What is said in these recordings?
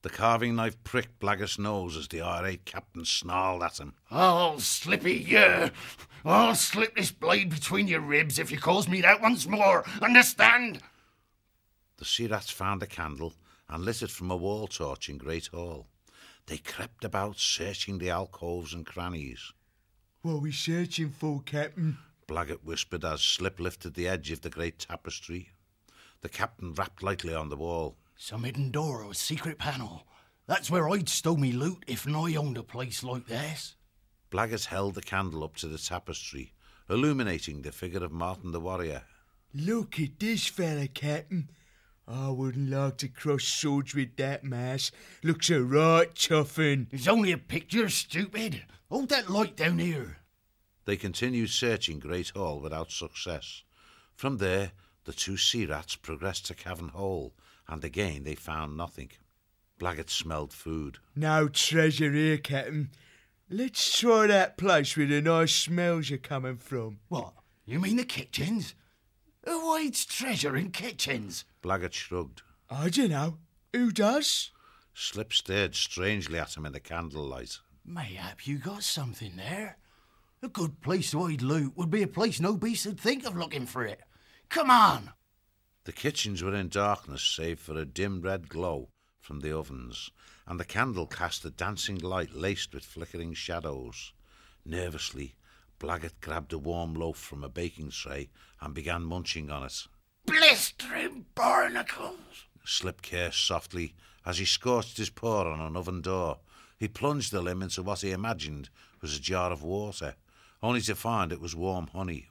The carving knife pricked Blaggett's nose as the irate captain snarled at him. "I'll slippy you. I'll slip this blade between your ribs if you cause me that once more. Understand?" The sea rats found a candle and lit it from a wall torch in Great Hall. They crept about, searching the alcoves and crannies. "What are we searching for, Captain?" Blaggett whispered as Slip lifted the edge of the great tapestry. The captain rapped lightly on the wall. "Some hidden door or a secret panel. That's where I'd stow me loot if I owned a place like this." Blaggett held the candle up to the tapestry, illuminating the figure of Martin the warrior. "Look at this fella, Captain. I wouldn't like to cross swords with that mass. Looks a right toughen." "It's only a picture, stupid. Hold that light down here." They continued searching Great Hall without success. From there, the two sea rats progressed to Cavern Hole, and again they found nothing. Blaggett smelled food. "No treasure here, Captain. Let's try that place where the nice smells are coming from." "What? You mean the kitchens? Who hides treasure in kitchens?" Blaggett shrugged. "I dunno. Who does?" Slip stared strangely at him in the candlelight. "Mayhap you got something there. A good place to hide loot would be a place no beast would think of looking for it. Come on!" The kitchens were in darkness save for a dim red glow from the ovens, and the candle cast a dancing light laced with flickering shadows. Nervously, Blaggett grabbed a warm loaf from a baking tray and began munching on it. "Blistering barnacles!" Slip cursed softly as he scorched his paw on an oven door. He plunged the limb into what he imagined was a jar of water, only to find it was warm honey.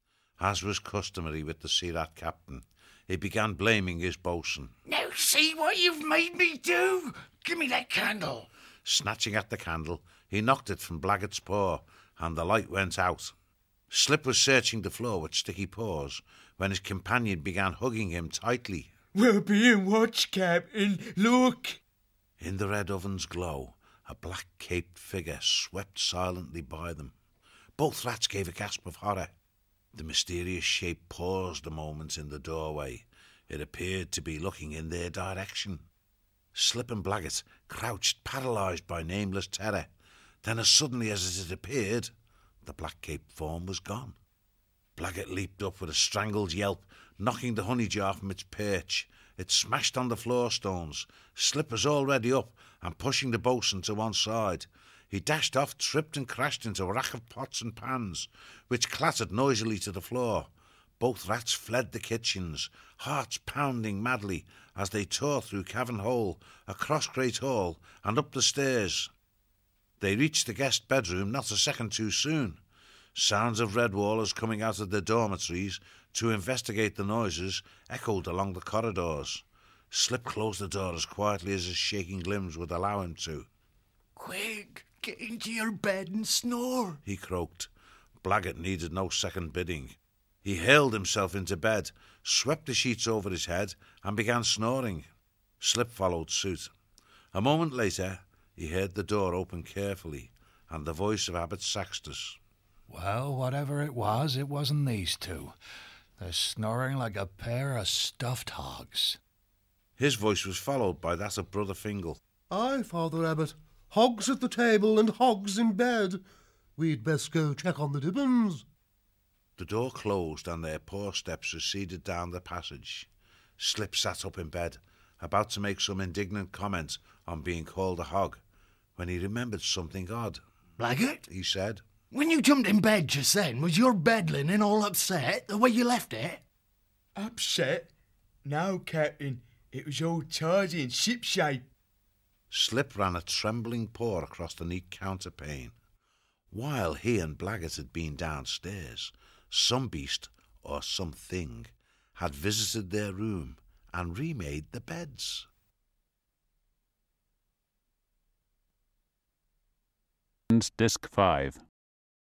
As was customary with the sea rat captain, he began blaming his boatswain. "Now see what you've made me do! Give me that candle!" Snatching at the candle, he knocked it from Blaggett's paw, and the light went out. Slip was searching the floor with sticky paws when his companion began hugging him tightly. "We're being watched, Captain. Look!" In the red oven's glow, a black-caped figure swept silently by them. Both rats gave a gasp of horror. The mysterious shape paused a moment in the doorway. It appeared to be looking in their direction. Slip and Blaggett crouched, paralysed by nameless terror. Then, as suddenly as it had appeared, the black-caped form was gone. Blaggett leaped up with a strangled yelp, knocking the honey jar from its perch. It smashed on the floor stones. Slip was already up and pushing the boatswain to one side. He dashed off, tripped and crashed into a rack of pots and pans, which clattered noisily to the floor. Both rats fled the kitchens, hearts pounding madly as they tore through Cavern Hole, across Great Hall, and up the stairs. They reached the guest bedroom not a second too soon. Sounds of Redwallers coming out of their dormitories to investigate the noises echoed along the corridors. Slip closed the door as quietly as his shaking limbs would allow him to. "Quick, get into your bed and snore," he croaked. Blaggett needed no second bidding. He hurled himself into bed, swept the sheets over his head, and began snoring. Slip followed suit. A moment later, he heard the door open carefully, and the voice of Abbot Saxtus. "Well, whatever it wasn't these two. They're snoring like a pair of stuffed hogs." His voice was followed by that of Brother Fingal. "Aye, Father Abbot. Hogs at the table and hogs in bed. We'd best go check on the Dibbons." The door closed and their poor steps receded down the passage. Slip sat up in bed, about to make some indignant comment on being called a hog, when he remembered something odd. "Blaggett," he said. "when you jumped in bed just then, was your bed linen all upset the way you left it?" "Upset? No, Captain. It was all tidy and shipshape." Slip ran a trembling paw across the neat counterpane. While he and Blaggett had been downstairs, some beast or something had visited their room and remade the beds. Disc 5.